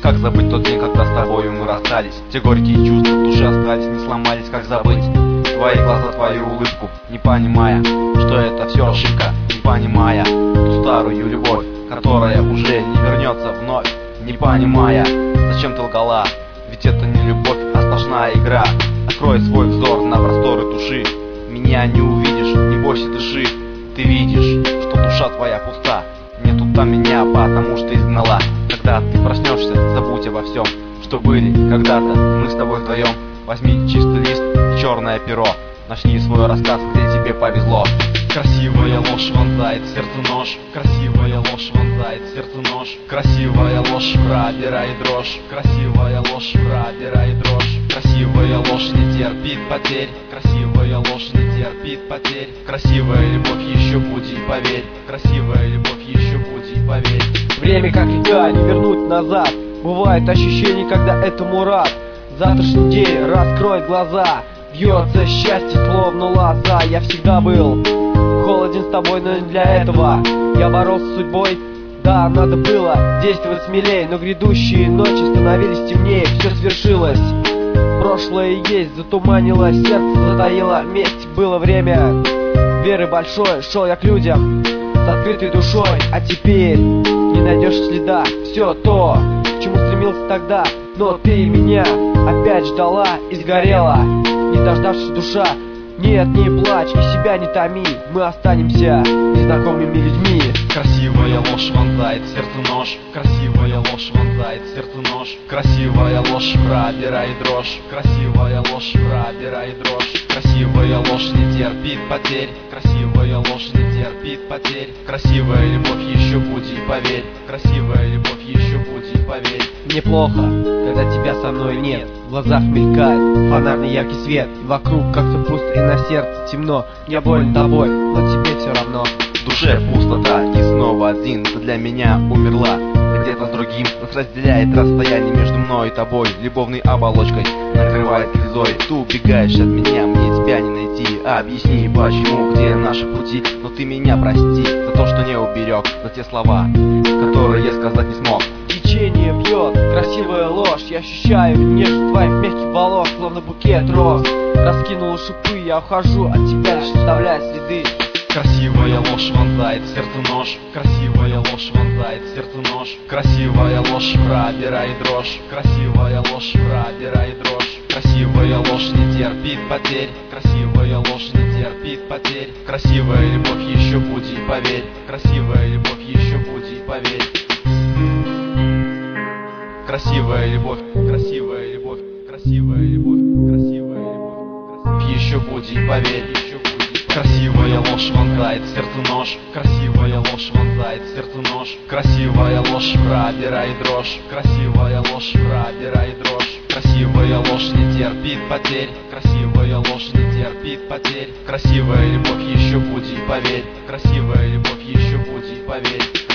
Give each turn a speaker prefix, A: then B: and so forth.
A: Как забыть тот день, когда с тобою мы расстались? Те горькие чувства в душе остались, не сломались, как забыть твои глаза, твою улыбку, не понимая, что это все ошибка, не понимая ту старую любовь, которая уже не вернется вновь, не понимая, зачем ты лгала, ведь это не любовь, а сплошная игра. Открой свой взор на просторы души, меня не увидишь, не бойся, дыши. Ты видишь, что душа твоя пуста, нету там меня, потому что изгнала. Когда ты проснешься, забудь обо всем, что были когда-то мы с тобой вдвоем. Возьми чистый лист и черное перо, начни свой рассказ, где тебе повезло. Красивая ложь вонзает в сердце нож, красивая ложь вонзает в сердце нож, красивая ложь пробирает дрожь, красивая ложь пробирает дрожь, красивая ложь не терпит потерь, красивая ложь не терпит потерь, красивая любовь еще буди, поверь, красивая любовь еще буди, поверь.
B: Время как река, не вернуть назад. Бывает ощущение, когда этому рад. Завтрашний день раскроет глаза, бьется счастье, словно лоза. Я всегда был холоден с тобой, но не для этого. Я боролся с судьбой, да, надо было действовать смелее, но грядущие ночи становились темнее. Все свершилось, прошлое есть, затуманило сердце, затаило месть. Было время веры большой, шел я к людям с открытой душой, а теперь не найдешь следа. Все то, к чему стремился тогда, но ты меня опять ждала и сгорела, не дождавшись душа. Нет, не плачь и себя не томи, мы останемся незнакомыми людьми.
A: Красивая ложь вонзает в сердце нож, красивая ложь вонзает в сердце нож, красивая ложь пробирает дрожь, красивая ложь пробирает дрожь, красивая ложь не терпит потерь, красивая ложь не терпит потерь, красивая любовь еще буди, поверь, красивая любовь еще буди, поверь.
B: Мне плохо, когда тебя со мной нет. В глазах мелькает фонарный яркий свет, вокруг как-то пусто и на сердце темно. Мне больно тобой, но тебе все равно.
A: В душе пустота и снова один, ты для меня умерла. Где-то с другим нас разделяет расстояние между мной и тобой. Любовной оболочкой накрывает грязой. Ты убегаешь от меня, мне тебя не найти. Объясни, почему, где наши пути. Но ты меня прости за то, что не уберег, за те слова, которые я сказать не смог.
B: Течение бьет, красивая ложь. Я ощущаю нежность твоих мягких волос, словно букет роз. Раскинула шипы, я ухожу от тебя, лишь оставляя следы.
A: Красивая ложь вонзает в сердце нож, красивая ложь вонзает в сердце нож, красивая ложь пробирает дрожь, красивая ложь пробирает дрожь, красивая ложь не терпит потерь, красивая ложь не терпит потерь, красивая любовь еще буди, поверь, красивая любовь еще буди, поверь. Красивая любовь, красивая любовь, красивая любовь, красивая любовь, еще буди, поверь, еще буди. Красивая ложь вонзает в сердце нож, красивая ложь вонзает в сердце нож, красивая ложь пробирает дрожь, красивая ложь пробирает дрожь, красивая ложь не терпит потерь, красивая ложь не терпит потерь, красивая любовь еще буди, поверь, красивая любовь еще буди, поверь.